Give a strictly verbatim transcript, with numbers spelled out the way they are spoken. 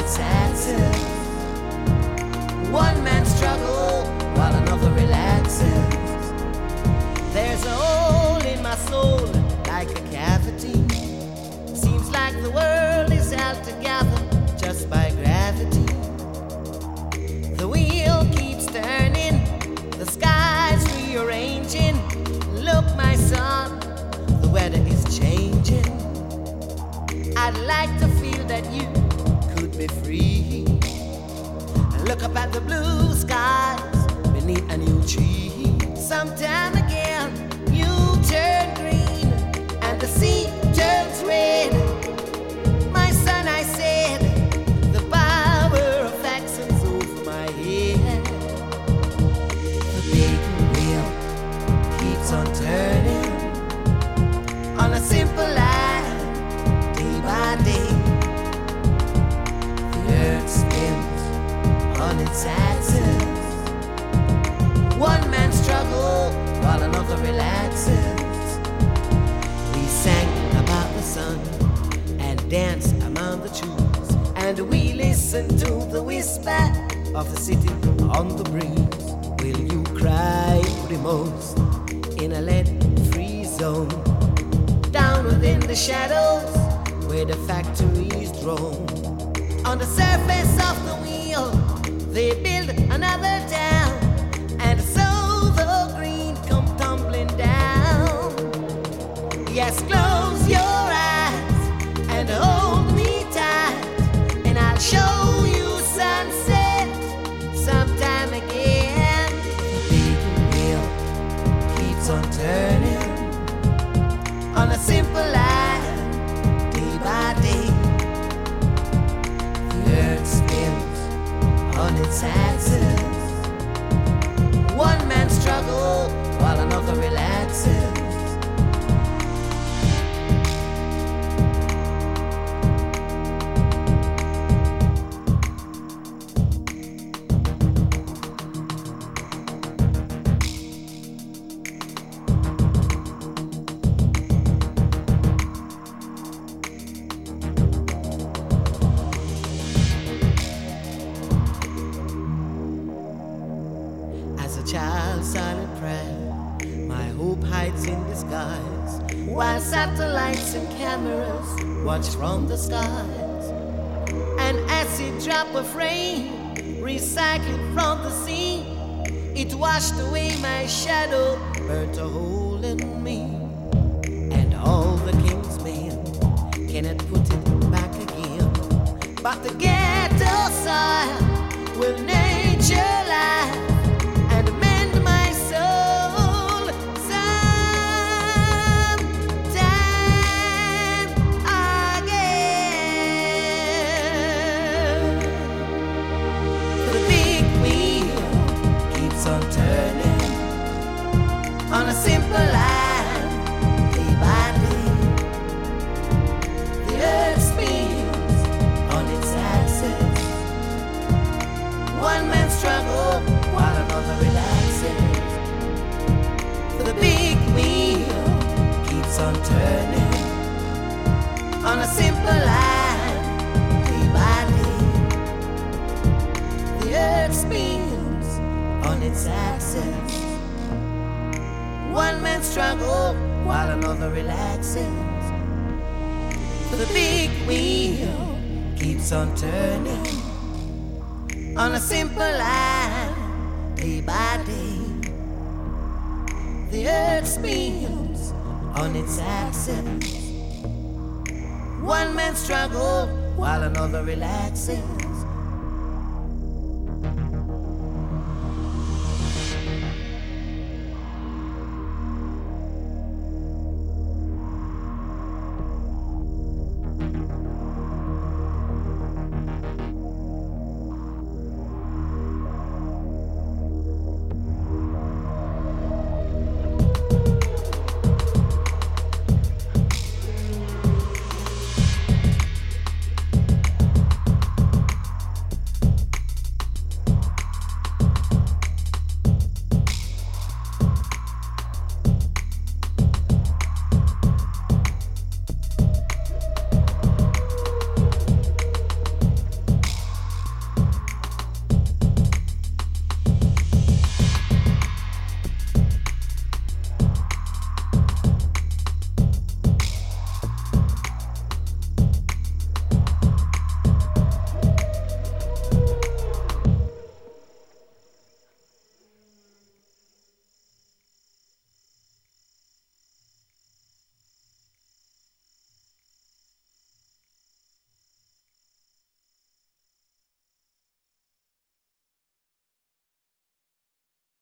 its axis. One man struggles while another relaxes. There's a hole in my soul like a cavity. Seems like the world is held together just by gravity. The wheel keeps turning, the sky's rearranging. Look, my son, the weather is changing. I'd like to feel that you could be free. Look up at the blue skies beneath a new tree. Sometime again, you turn green and the sea turns red. My son, I said, the power of action's over my head. The big wheel keeps on turning on a simple line, day by day. The earth spins on its axis. One man struggles while another relaxes. We sang about the sun and danced among the trees, and we listened to the whisper of the city on the breeze. Will you cry the most in a lead-free zone? Down within the shadows where the factories roam. On the surface of the wheel they build another town, and so the green come tumbling down. Yes, close your eyes and hold me tight, and I'll show you sunset sometime again. The big wheel keeps on turning on a simple line, day by day. The earth spins on its axis. One man struggles while another relaxes. Child's silent prayer, my hope hides in the skies, while satellites and cameras watch from the skies. An acid drop of rain recycled from the sea, it washed away my shadow, burnt a hole in me. And all the king's men cannot put it back again, but the ghetto soil will nature lie and mend my soul sometime again. The big wheel keeps on turning on a simple line, day by day. The earth spins on its axis. One man struggles while another relaxes. The big wheel keeps on turning on a simple line, day by day. The earth spins on its axis. One man struggles while another relaxes. The big wheel keeps on turning on a simple line, day by day. The earth spins on its axis. One man struggles while another relaxes.